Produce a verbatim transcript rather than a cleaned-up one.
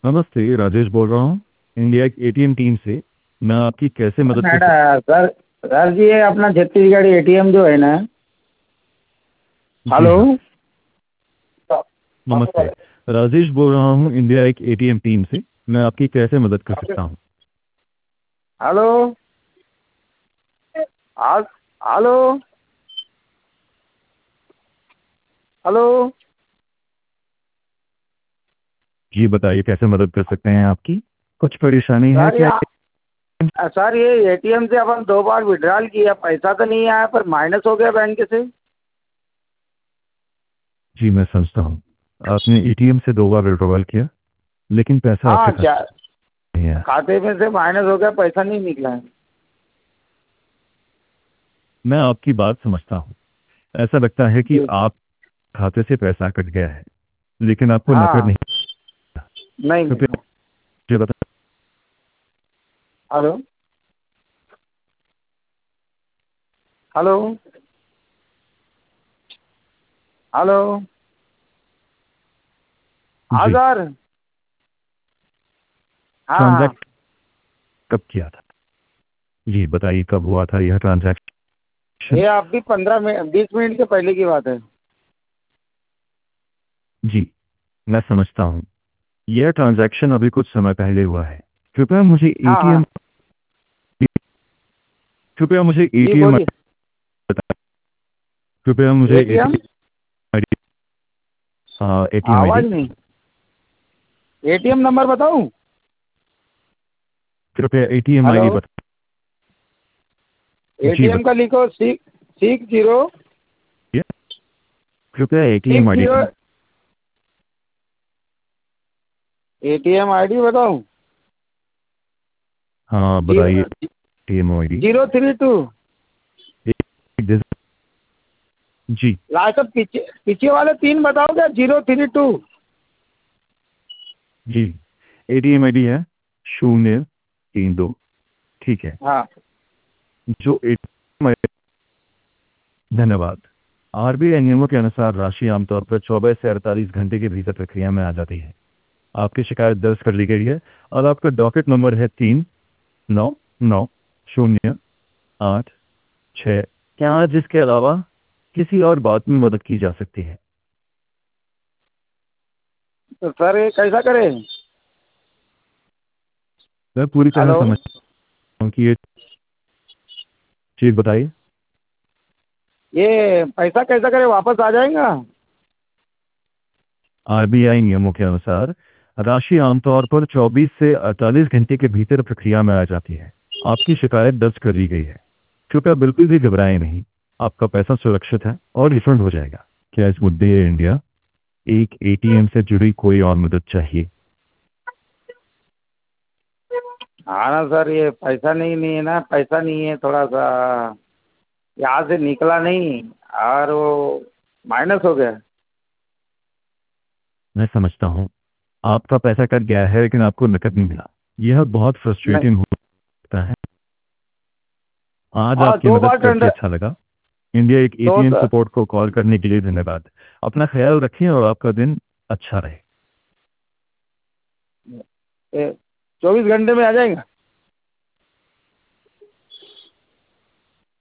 नमस्ते, राजेश बोल रहा हूँ इंडिया की एटीएम टीम से। मैं आपकी कैसे मदद कर सकता मैडम सर सर जी ये अपना छत्तीसगढ़ एटीएम जो है ना। हूँ? जी हेलो। हाँ। नमस्ते, राजेश बोल रहा हूँ इंडिया एक एटीएम टीम से। मैं आपकी कैसे मदद कर सकता हूँ? हेलो। आज हेलो। हेलो। जी बताइए, कैसे मदद कर सकते हैं आपकी? कुछ परेशानी है सर क्या? ये सर ये एटीएम से अपन दो बार विड्रॉल किया, पैसा तो नहीं आया पर माइनस हो गया बैंक से। जी मैं समझता हूँ। आपने एटीएम से दो बार विड्रॉल किया, लेकिन पैसा आपके हाँ खाते क्या, में नहीं आया। खाते में से माइनस हो गया, पैसा नहीं निकला है। मैं आपकी बात समझता हूँ। ऐसा लगता है कि जी। आप खाते से पैसा कट गया है, लेकिन आपको नकद हाँ। नहीं। नहीं कृपया नहीं। मुझे बता। हेलो। हेलो। हेलो। हाँ जी, सर। हाँ हाँ। ट्रांजैक्ट कब किया था? जी बताइए, कब हुआ था यह ट्रांजैक्शन? ये अभी पंद्रह मिनट बीस मिनट के पहले की बात है। जी मैं समझता हूँ। यह ट्रांजैक्शन अभी कुछ समय पहले हुआ है। कृपया मुझे हाँ एटीएम हाँ। कृपया मुझे जी एटीएम बोलिए। बताएं। कृपया मुझे एटीएम। ATM ID. हाँ, एटीएम आईडी। आवाज नहीं। एटीएम नंबर बताऊं? कृपया एटीएम हेलो। आईडी बताएं। जी एटीएम का लिखो सिक्स सिक्स जीरो बताइए। कृपया एटीएम सिक्स आईडी जीरो बताएं। एटीएम आईडी बताऊं? हाँ बताइए, zero ATM ID. Zero three two. जी लास्ट पीछे पीछे वाले तीन बताओ क्या? Zero three two. जी एटीएम आईडी है शून्य तीन दो। ठीक है। हाँ। जो एटीएम। धन्यवाद। आरबीआई नियमों के अनुसार राशि आमतौर पर चौबीस से अड़तालीस घंटे के भीतर प्रक्रिया में आ जाती है। आपकी शिकायत दर्ज कर ली गई है और आपका डॉकेट नंबर है तीन नौ नौ शून्य आठ छः। क्या आज इसके अलावा किसी और बात में मदद की जा सकती है? तो सर ये कैसा करें? मैं पूरी तरह हेलो। समझता हूँ कि ये चीज़ बताइए। ये पैसा कैसा करें, वापस आ जाएगा? आरबीआई नियमों के अनुसार राशि आमतौर पर चौबीस से अड़तालीस घंटे के भीतर प्रक्रिया में आ जाती है। आपकी शिकायत दर्ज कर दी गई है। कृपया बिल्कुल भी घबराएं नहीं। आपका पैसा सुरक्षित है और रिफंड हो जाएगा। क्या इस मुद्दे इंडिया एक एटीएम से जुड़ी कोई और मदद चाहिए? हाँ ना सर, ये पैसा नहीं नहीं है ना, पैसा नहीं है थोड़ा सा, यहाँ से निकला नहीं और वो माइनस हो गया। मैं समझता हूँ। आपका पैसा कट गया है, लेकिन आपको नकद नहीं मिला। यह बहुत नहीं। फ्रस्ट्रेटिंग होता है। आज हाँ आपकी दो मदद बार करके ट्रांजै अच्छा लगा। इंडिया एक दो एटीएम सपोर्ट को कॉल करने के लिए धन्यवाद। अपना ख्याल रखें और आपका दिन अच्छा रहे। चौबीस घंटे में आ जाएगा।